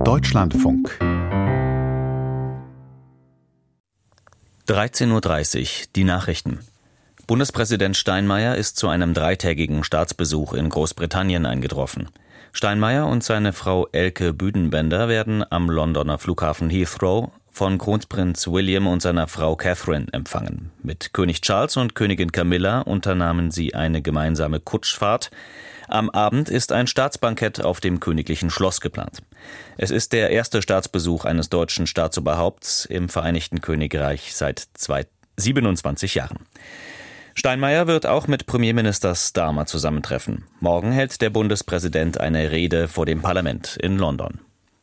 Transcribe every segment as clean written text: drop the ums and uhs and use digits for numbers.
Deutschlandfunk 13:30 Uhr, die Nachrichten. Bundespräsident Steinmeier ist zu einem 3-tägigen Staatsbesuch in Großbritannien eingetroffen. Steinmeier und seine Frau Elke Büdenbender werden am Londoner Flughafen Heathrow von Kronprinz William und seiner Frau Catherine empfangen. Mit König Charles und Königin Camilla unternahmen sie eine gemeinsame Kutschfahrt. Am Abend ist ein Staatsbankett auf dem königlichen Schloss geplant. Es ist der erste Staatsbesuch eines deutschen Staatsoberhaupts im Vereinigten Königreich seit 27 Jahren. Steinmeier wird auch mit Premierminister Starmer zusammentreffen. Morgen hält der Bundespräsident eine Rede vor dem Parlament in London.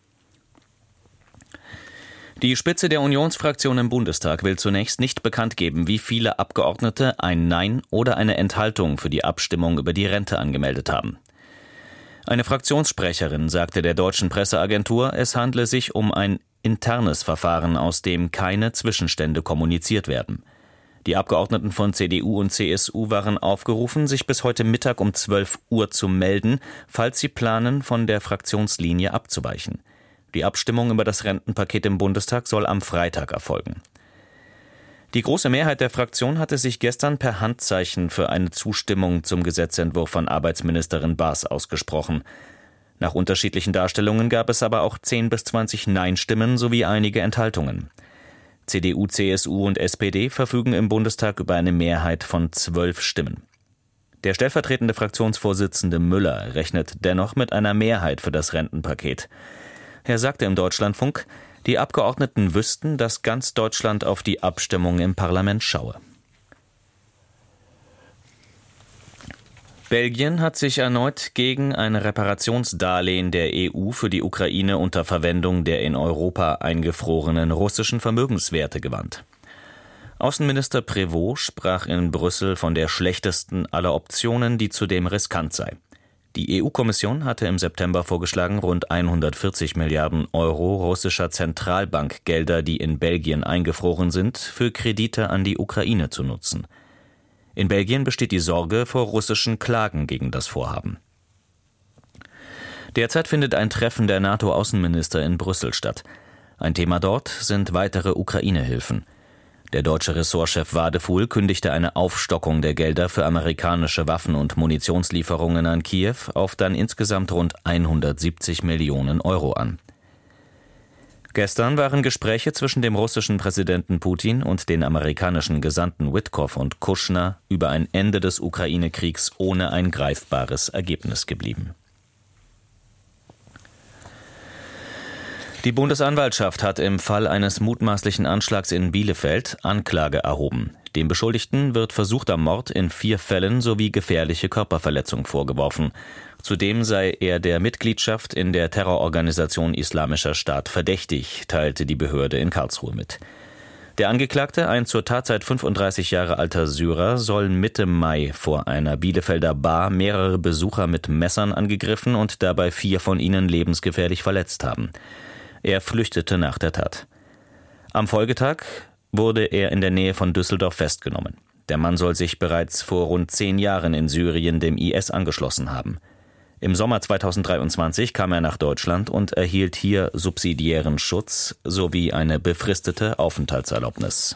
Die Spitze der Unionsfraktion im Bundestag will zunächst nicht bekannt geben, wie viele Abgeordnete ein Nein oder eine Enthaltung für die Abstimmung über die Rente angemeldet haben. Eine Fraktionssprecherin sagte der deutschen Presseagentur, es handle sich um ein internes Verfahren, aus dem keine Zwischenstände kommuniziert werden. Die Abgeordneten von CDU und CSU waren aufgerufen, sich bis heute Mittag um 12 Uhr zu melden, falls sie planen, von der Fraktionslinie abzuweichen. Die Abstimmung über das Rentenpaket im Bundestag soll am Freitag erfolgen. Die große Mehrheit der Fraktion hatte sich gestern per Handzeichen für eine Zustimmung zum Gesetzentwurf von Arbeitsministerin Baas ausgesprochen. Nach unterschiedlichen Darstellungen gab es aber auch 10 bis 20 Nein-Stimmen sowie einige Enthaltungen. CDU, CSU und SPD verfügen im Bundestag über eine Mehrheit von 12 Stimmen. Der stellvertretende Fraktionsvorsitzende Müller rechnet dennoch mit einer Mehrheit für das Rentenpaket. Er sagte im Deutschlandfunk, die Abgeordneten wüssten, dass ganz Deutschland auf die Abstimmung im Parlament schaue. Belgien hat sich erneut gegen ein Reparationsdarlehen der EU für die Ukraine unter Verwendung der in Europa eingefrorenen russischen Vermögenswerte gewandt. Außenminister Prévost sprach in Brüssel von der schlechtesten aller Optionen, die zudem riskant sei. Die EU-Kommission hatte im September vorgeschlagen, rund 140 Milliarden Euro russischer Zentralbankgelder, die in Belgien eingefroren sind, für Kredite an die Ukraine zu nutzen. In Belgien besteht die Sorge vor russischen Klagen gegen das Vorhaben. Derzeit findet ein Treffen der NATO-Außenminister in Brüssel statt. Ein Thema dort sind weitere Ukraine-Hilfen. Der deutsche Ressortchef Wadefuhl kündigte eine Aufstockung der Gelder für amerikanische Waffen- und Munitionslieferungen an Kiew auf dann insgesamt rund 170 Millionen Euro an. Gestern waren Gespräche zwischen dem russischen Präsidenten Putin und den amerikanischen Gesandten Witkoff und Kushner über ein Ende des Ukraine-Kriegs ohne ein greifbares Ergebnis geblieben. Die Bundesanwaltschaft hat im Fall eines mutmaßlichen Anschlags in Bielefeld Anklage erhoben. Dem Beschuldigten wird versuchter Mord in 4 Fällen sowie gefährliche Körperverletzung vorgeworfen. Zudem sei er der Mitgliedschaft in der Terrororganisation Islamischer Staat verdächtig, teilte die Behörde in Karlsruhe mit. Der Angeklagte, ein zur Tatzeit 35 Jahre alter Syrer, soll Mitte Mai vor einer Bielefelder Bar mehrere Besucher mit Messern angegriffen und dabei 4 von ihnen lebensgefährlich verletzt haben. Er flüchtete nach der Tat. Am Folgetag wurde er in der Nähe von Düsseldorf festgenommen. Der Mann soll sich bereits vor rund 10 Jahren in Syrien dem IS angeschlossen haben. Im Sommer 2023 kam er nach Deutschland und erhielt hier subsidiären Schutz sowie eine befristete Aufenthaltserlaubnis.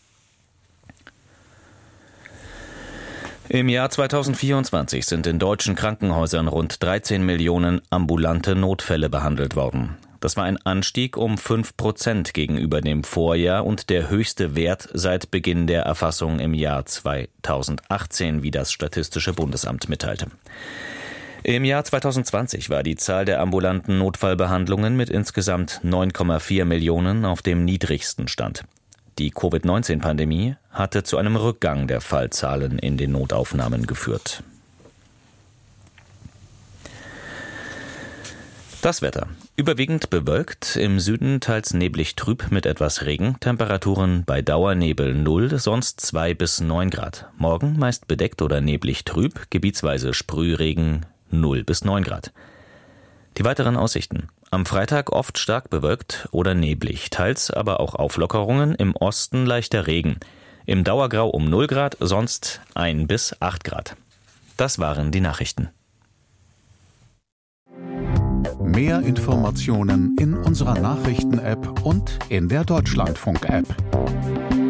Im Jahr 2024 sind in deutschen Krankenhäusern rund 13 Millionen ambulante Notfälle behandelt worden. Das war ein Anstieg um 5% gegenüber dem Vorjahr und der höchste Wert seit Beginn der Erfassung im Jahr 2018, wie das Statistische Bundesamt mitteilte. Im Jahr 2020 war die Zahl der ambulanten Notfallbehandlungen mit insgesamt 9,4 Millionen auf dem niedrigsten Stand. Die Covid-19-Pandemie hatte zu einem Rückgang der Fallzahlen in den Notaufnahmen geführt. Das Wetter. Überwiegend bewölkt, im Süden teils neblig trüb mit etwas Regen, Temperaturen bei Dauernebel 0, sonst 2 bis 9 Grad. Morgen meist bedeckt oder neblig trüb, gebietsweise Sprühregen 0 bis 9 Grad. Die weiteren Aussichten. Am Freitag oft stark bewölkt oder neblig, teils aber auch Auflockerungen, im Osten leichter Regen. Im Dauergrau um 0 Grad, sonst 1 bis 8 Grad. Das waren die Nachrichten. Mehr Informationen in unserer Nachrichten-App und in der Deutschlandfunk-App.